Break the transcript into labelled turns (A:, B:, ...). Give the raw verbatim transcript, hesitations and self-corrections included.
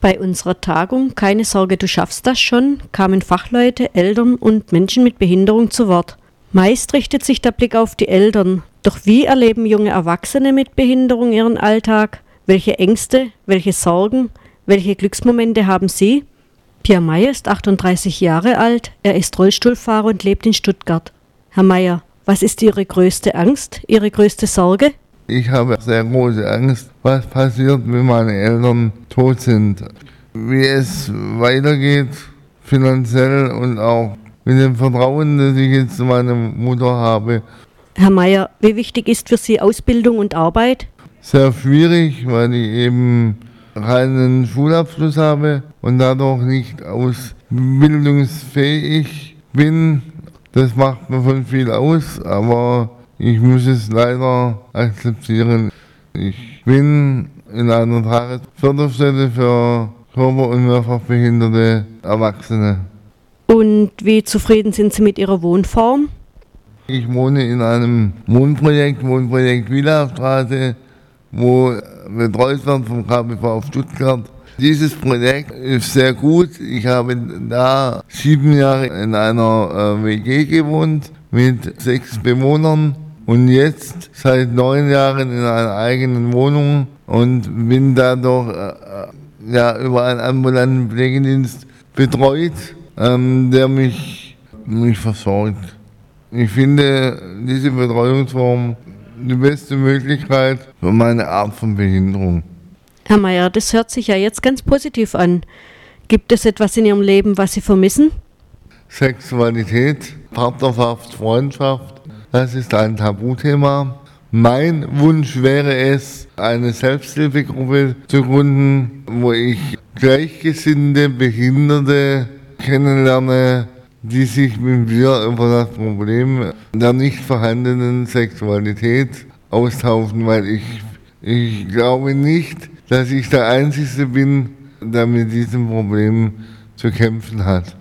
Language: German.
A: Bei unserer Tagung "Keine Sorge, du schaffst das schon" kamen Fachleute, Eltern und Menschen mit Behinderung zu Wort. Meist richtet sich der Blick auf die Eltern. Doch wie erleben junge Erwachsene mit Behinderung ihren Alltag? Welche Ängste, welche Sorgen, welche Glücksmomente haben sie? Pierre Meyer ist achtunddreißig Jahre alt, er ist Rollstuhlfahrer und lebt in Stuttgart. Herr Meyer, was ist Ihre größte Angst, Ihre größte Sorge?
B: Ich habe sehr große Angst, was passiert, wenn meine Eltern tot sind. Wie es weitergeht, finanziell und auch mit dem Vertrauen, das ich jetzt zu meiner Mutter habe.
A: Herr Meyer, wie wichtig ist für Sie Ausbildung und Arbeit?
B: Sehr schwierig, weil ich eben keinen Schulabschluss habe und dadurch nicht ausbildungsfähig bin. Das macht mir schon viel aus, aber ich muss es leider akzeptieren. Ich bin in einer Tagesförderstelle für körper- und mehrfachbehinderte Erwachsene.
A: Und wie zufrieden sind Sie mit Ihrer Wohnform?
B: Ich wohne in einem Wohnprojekt, Wohnprojekt Villastraße, wo betreut wird vom K B V Stuttgart. Dieses Projekt ist sehr gut. Ich habe da sieben Jahre in einer W G gewohnt mit sechs Bewohnern. Und jetzt seit neun Jahren in einer eigenen Wohnung und bin dadurch äh, ja, über einen ambulanten Pflegedienst betreut, ähm, der mich, mich versorgt. Ich finde diese Betreuungsform die beste Möglichkeit für meine Art von Behinderung.
A: Herr Meyer, das hört sich ja jetzt ganz positiv an. Gibt es etwas in Ihrem Leben, was Sie vermissen?
B: Sexualität, Partnerschaft, Freundschaft. Das ist ein Tabuthema. Mein Wunsch wäre es, eine Selbsthilfegruppe zu gründen, wo ich gleichgesinnte Behinderte kennenlerne, die sich mit mir über das Problem der nicht vorhandenen Sexualität austauschen, weil ich, ich glaube nicht, dass ich der Einzige bin, der mit diesem Problem zu kämpfen hat.